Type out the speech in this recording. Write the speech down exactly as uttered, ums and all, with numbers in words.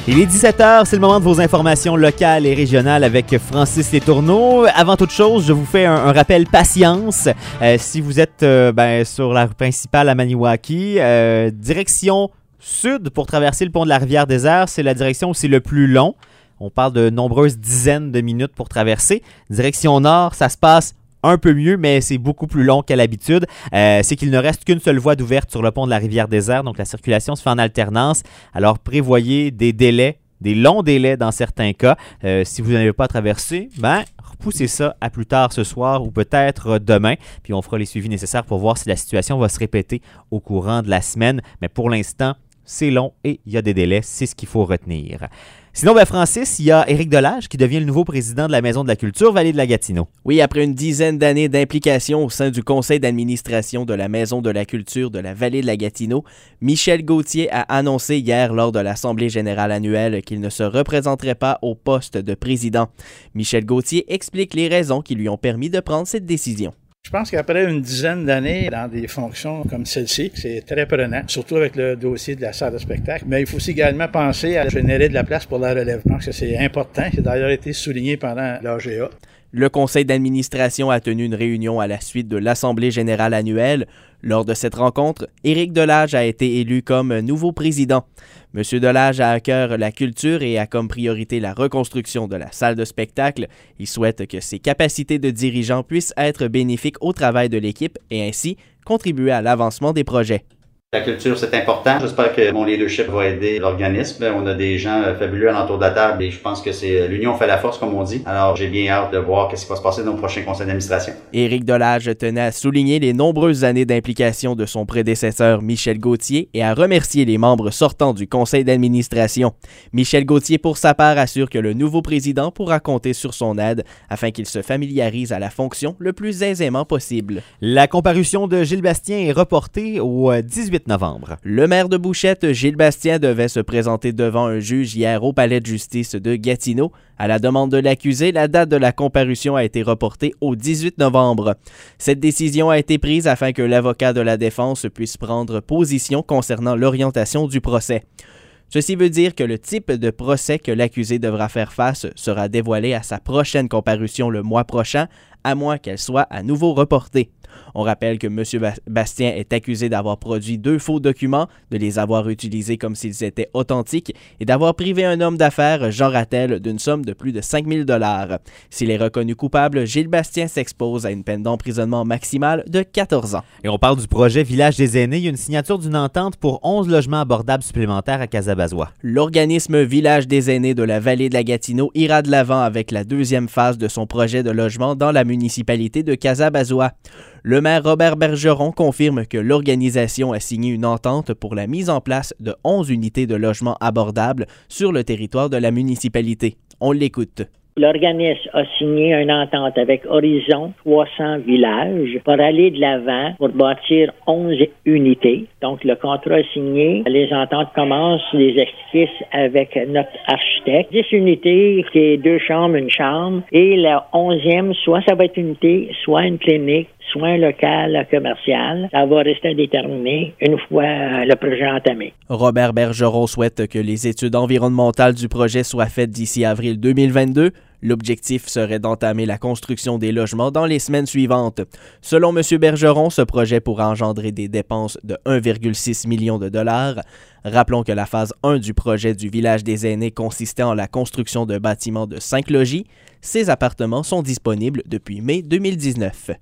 Il est dix-sept heures, c'est le moment de vos informations locales et régionales avec Francis Letourneau. Avant toute chose, je vous fais un, un rappel patience. Euh, si vous êtes euh, ben, sur la rue principale à Maniwaki, euh, direction sud pour traverser le pont de la Rivière-des-Airs, c'est la direction où c'est le plus long. On parle de nombreuses dizaines de minutes pour traverser. Direction nord, ça se passe un peu mieux, mais c'est beaucoup plus long qu'à l'habitude. Euh, c'est qu'il ne reste qu'une seule voie d'ouverte sur le pont de la Rivière-des-Airs, donc la circulation se fait en alternance. Alors prévoyez des délais, des longs délais dans certains cas. Euh, si vous n'avez pas traversé, ben repoussez ça à plus tard ce soir ou peut-être demain. Puis on fera les suivis nécessaires pour voir si la situation va se répéter au courant de la semaine. Mais pour l'instant, c'est long et il y a des délais, c'est ce qu'il faut retenir. Sinon, ben Francis, il y a Éric Delage qui devient le nouveau président de la Maison de la Culture Vallée de la Gatineau. Oui, après une dizaine d'années d'implication au sein du conseil d'administration de la Maison de la Culture de la Vallée de la Gatineau, Michel Gauthier a annoncé hier lors de l'Assemblée générale annuelle qu'il ne se représenterait pas au poste de président. Michel Gauthier explique les raisons qui lui ont permis de prendre cette décision. Je pense qu'après une dizaine d'années dans des fonctions comme celle-ci, c'est très prenant, surtout avec le dossier de la salle de spectacle. Mais il faut aussi également penser à générer de la place pour la relève. Je pense que c'est important. C'est d'ailleurs été souligné pendant l'A G A. Le conseil d'administration a tenu une réunion à la suite de l'Assemblée générale annuelle. Lors de cette rencontre, Éric Delage a été élu comme nouveau président. Monsieur Delage a à cœur la culture et a comme priorité la reconstruction de la salle de spectacle. Il souhaite que ses capacités de dirigeant puissent être bénéfiques au travail de l'équipe et ainsi contribuer à l'avancement des projets. La culture, c'est important. J'espère que mon leadership va aider l'organisme. On a des gens fabuleux alentour de la table et je pense que c'est l'union fait la force, comme on dit. Alors, j'ai bien hâte de voir ce qui va se passer dans le prochain conseil d'administration. Éric Delage tenait à souligner les nombreuses années d'implication de son prédécesseur Michel Gauthier et à remercier les membres sortants du conseil d'administration. Michel Gauthier, pour sa part, assure que le nouveau président pourra compter sur son aide afin qu'il se familiarise à la fonction le plus aisément possible. La comparution de Gilles Bastien est reportée au dix-huit novembre. Le maire de Bouchette, Gilles Bastien, devait se présenter devant un juge hier au palais de justice de Gatineau. À la demande de l'accusé, la date de la comparution a été reportée au dix-huit novembre. Cette décision a été prise afin que l'avocat de la défense puisse prendre position concernant l'orientation du procès. Ceci veut dire que le type de procès que l'accusé devra faire face sera dévoilé à sa prochaine comparution le mois prochain, à moins qu'elle soit à nouveau reportée. On rappelle que M. Bastien est accusé d'avoir produit deux faux documents, de les avoir utilisés comme s'ils étaient authentiques et d'avoir privé un homme d'affaires, Jean Rattel, d'une somme de plus de cinq mille dollars. S'il est reconnu coupable, Gilles Bastien s'expose à une peine d'emprisonnement maximale de quatorze ans. Et on parle du projet Village des aînés. Il y a une signature d'une entente pour onze logements abordables supplémentaires à Casabazois. L'organisme Village des aînés de la Vallée de la Gatineau ira de l'avant avec la deuxième phase de son projet de logement dans la municipalité de Casabazois. Le maire Robert Bergeron confirme que l'organisation a signé une entente pour la mise en place de onze unités de logement abordables sur le territoire de la municipalité. On l'écoute. L'organisme a signé une entente avec Horizon trois cents villages pour aller de l'avant pour bâtir onze unités. Donc, le contrat est signé. Les ententes commencent, les esquisses avec notre architecte. dix unités, qui est deux chambres, une chambre. Et la onzième, soit ça va être une unité, soit une clinique, soit un local commercial. Ça va rester indéterminé une fois le projet entamé. Robert Bergeron souhaite que les études environnementales du projet soient faites d'ici avril deux mille vingt-deux. L'objectif serait d'entamer la construction des logements dans les semaines suivantes. Selon M. Bergeron, ce projet pourra engendrer des dépenses de un virgule six million de dollars. Rappelons que la phase un du projet du Village des aînés consistait en la construction d'un bâtiment de cinq logis. Ces appartements sont disponibles depuis mai deux mille dix-neuf.